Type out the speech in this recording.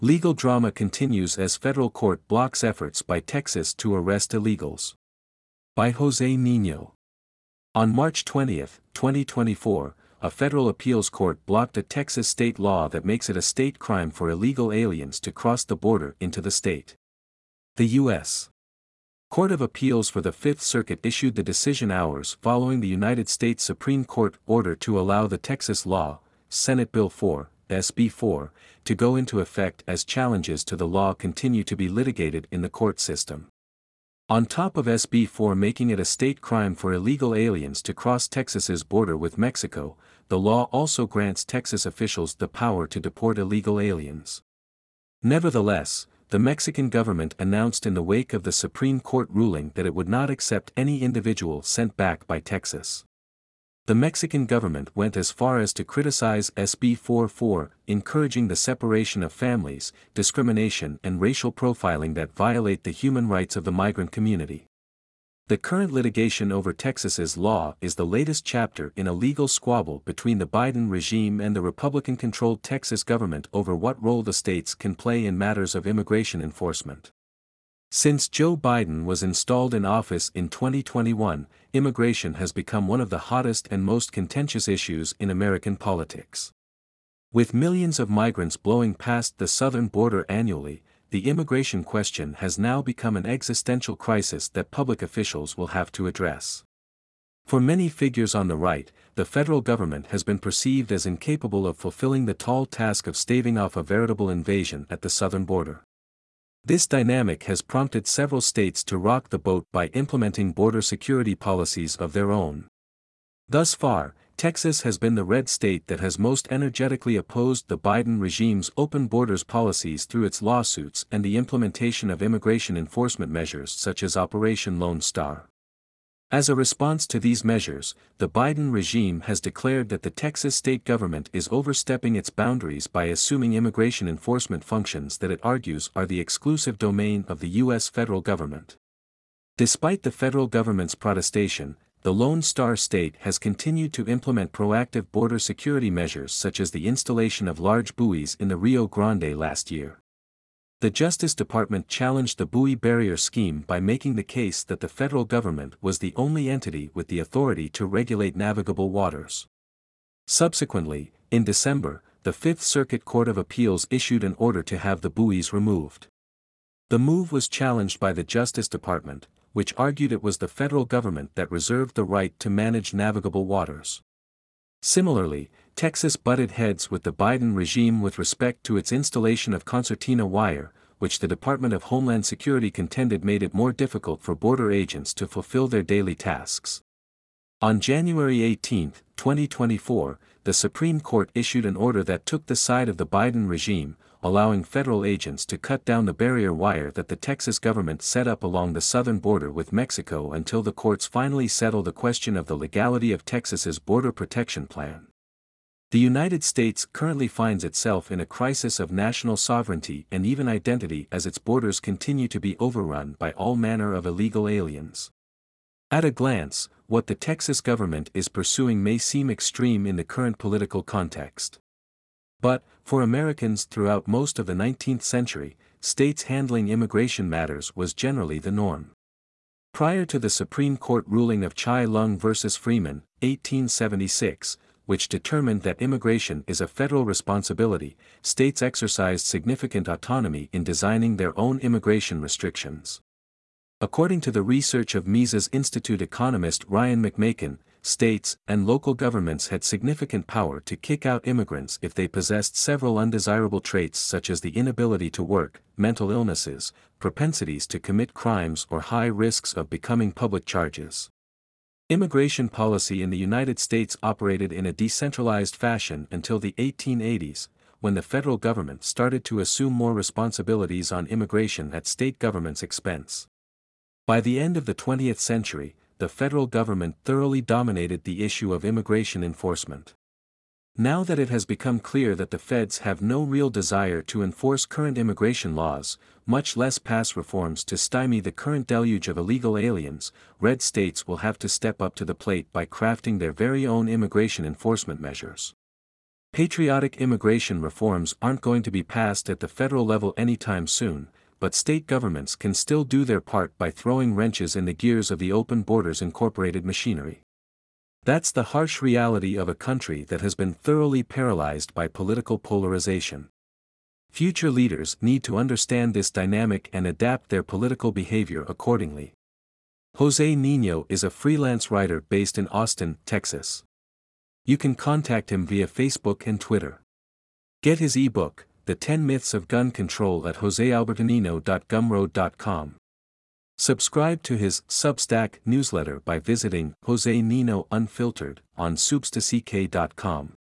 Legal drama continues as federal court blocks efforts by Texas to arrest illegals. By Jose Niño. On March 20, 2024, a federal appeals court blocked a Texas state law that makes it a state crime for illegal aliens to cross the border into the state. The U.S. Court of Appeals for the Fifth Circuit issued the decision hours following the United States Supreme Court order to allow the Texas law, Senate Bill 4, SB 4, to go into effect as challenges to the law continue to be litigated in the court system. On top of SB 4 making it a state crime for illegal aliens to cross Texas's border with Mexico, the law also grants Texas officials the power to deport illegal aliens. Nevertheless, the Mexican government announced in the wake of the Supreme Court ruling that it would not accept any individual sent back by Texas. The Mexican government went as far as to criticize SB 4, encouraging the separation of families, discrimination and racial profiling that violate the human rights of the migrant community. The current litigation over Texas's law is the latest chapter in a legal squabble between the Biden regime and the Republican-controlled Texas government over what role the states can play in matters of immigration enforcement. Since Joe Biden was installed in office in 2021, immigration has become one of the hottest and most contentious issues in American politics. With millions of migrants blowing past the southern border annually, the immigration question has now become an existential crisis that public officials will have to address. For many figures on the right, the federal government has been perceived as incapable of fulfilling the tall task of staving off a veritable invasion at the southern border. This dynamic has prompted several states to rock the boat by implementing border security policies of their own. Thus far, Texas has been the red state that has most energetically opposed the Biden regime's open borders policies through its lawsuits and the implementation of immigration enforcement measures such as Operation Lone Star. As a response to these measures, the Biden regime has declared that the Texas state government is overstepping its boundaries by assuming immigration enforcement functions that it argues are the exclusive domain of the U.S. federal government. Despite the federal government's protestation, the Lone Star State has continued to implement proactive border security measures such as the installation of large buoys in the Rio Grande last year. The Justice Department challenged the buoy barrier scheme by making the case that the federal government was the only entity with the authority to regulate navigable waters. Subsequently, in December, the Fifth Circuit Court of Appeals issued an order to have the buoys removed. The move was challenged by the Justice Department, which argued it was the federal government that reserved the right to manage navigable waters. Similarly, Texas butted heads with the Biden regime with respect to its installation of concertina wire, which the Department of Homeland Security contended made it more difficult for border agents to fulfill their daily tasks. On January 18, 2024, the Supreme Court issued an order that took the side of the Biden regime, allowing federal agents to cut down the barrier wire that the Texas government set up along the southern border with Mexico until the courts finally settle the question of the legality of Texas's border protection plan. The United States currently finds itself in a crisis of national sovereignty and even identity as its borders continue to be overrun by all manner of illegal aliens. At a glance, what the Texas government is pursuing may seem extreme in the current political context. But, for Americans throughout most of the 19th century, states handling immigration matters was generally the norm. Prior to the Supreme Court ruling of Chai Lung v. Freeman, 1876, which determined that immigration is a federal responsibility, states exercised significant autonomy in designing their own immigration restrictions. According to the research of Mises Institute economist Ryan McMakin, states and local governments had significant power to kick out immigrants if they possessed several undesirable traits such as the inability to work, mental illnesses, propensities to commit crimes or high risks of becoming public charges. Immigration policy in the United States operated in a decentralized fashion until the 1880s, when the federal government started to assume more responsibilities on immigration at state government's expense. By the end of the 20th century, the federal government thoroughly dominated the issue of immigration enforcement. Now that it has become clear that the feds have no real desire to enforce current immigration laws, much less pass reforms to stymie the current deluge of illegal aliens, red states will have to step up to the plate by crafting their very own immigration enforcement measures. Patriotic immigration reforms aren't going to be passed at the federal level anytime soon, but state governments can still do their part by throwing wrenches in the gears of the Open Borders Incorporated machinery. That's the harsh reality of a country that has been thoroughly paralyzed by political polarization. Future leaders need to understand this dynamic and adapt their political behavior accordingly. Jose Niño is a freelance writer based in Austin, Texas. You can contact him via Facebook and Twitter. Get his ebook, The 10 Myths of Gun Control at josealbertonino.gumroad.com. Subscribe to his Substack newsletter by visiting Jose Niño Unfiltered on substack.com.